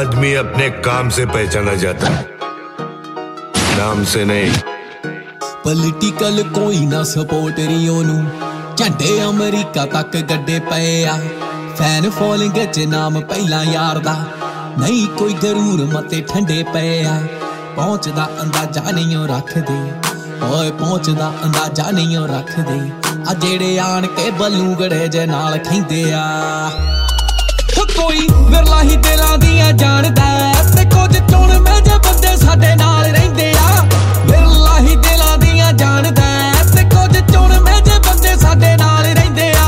आदमी अपने काम से पहचाना जाता है, नाम से नहीं। पॉलिटिकल कोई ना सपोर्टरी ओनू झंडे अमरीका तक गड्डे पे आ। फैन फॉलोइंग च नाम पहला यार दा, नहीं कोई गरूर मते ठंडे पे आ। पहुंचदा अंदाजा नहीं ओ रख दे, ओए पहुंचदा अंदाजा नहीं ओ रख दे। आ जेड़े आन के बलूगड़े जे नाल खैंदे आ। कोई विरला ही दिलां दियां जानदा ते कुछ चुण में जे बंदे साडे नाल रहिंदे आ। विरला ही दिलां दियां जानदा ते कुछ चुण में जे बंदे साडे नाल रहिंदे आ।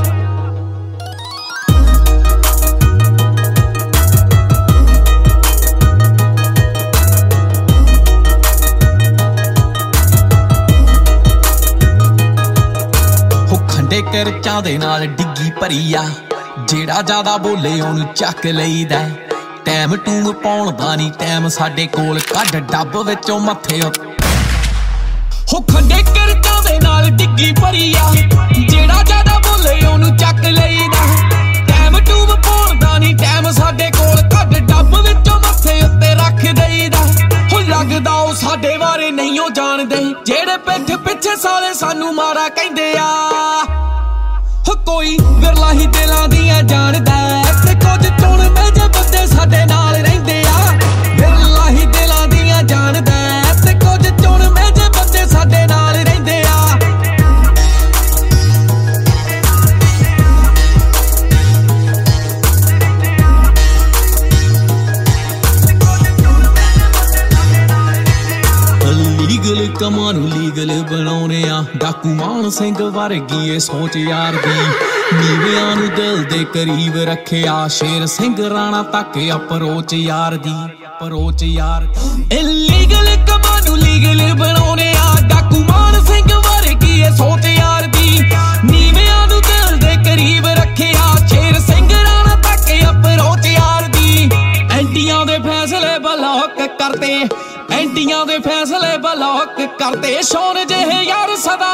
हो खंडे करचां दे नाल डिग्गी भरी आ। जेड़ा ज्यादा बोले ओनू चक लईदा। टैम टूम पाउण दा नी टैम साडे कोल, कढ डब विचों मथे हो खंडे करचां दे नाल डिग्गी भरी आ। जेड़ा ज्यादा बोले ओनू चक लईदा। टैम टूम पाउण दा नी टैम साडे कोल, कढ डब विचों मथे उत्ते रख दईदा। हो लगदा ओ साडे बारे नहीं ओ जाणदे, जेड़े पिठ पिछे साले सानू मारा कहिंदे आ। हो कोई विरला ही दिलां दियां जानदा ते कुछ चुण में जे बंदे साडे नाल रहिंदे आ। विरला ही दिलां दियां जानदा ते कुछ चुण में जे बंदे साडे नाल रहिंदे आ। लीगल कमां नूं लीगल बनाउने आ। डाकू मान सिंह वर्गी ए सोच यार दी, नीवियां नूं दिल दे करीब रखिया। शेर सिंह राणा तक अप्रोच यार दी, अप्रोच यार। इलीगल कमां नूं लीगल बनाउने आ। डाकू मान सिंह वर्गी ए सोच यार दी, नीवियां नूं दिल दे करीब रखिया। शेर सिंह राणा तक अप्रोच यार दी। एंटियां दे फैसले ब्लॉक करते, एंटियां दे फैसले ब्लॉक करते। शोर जेहे यार सदा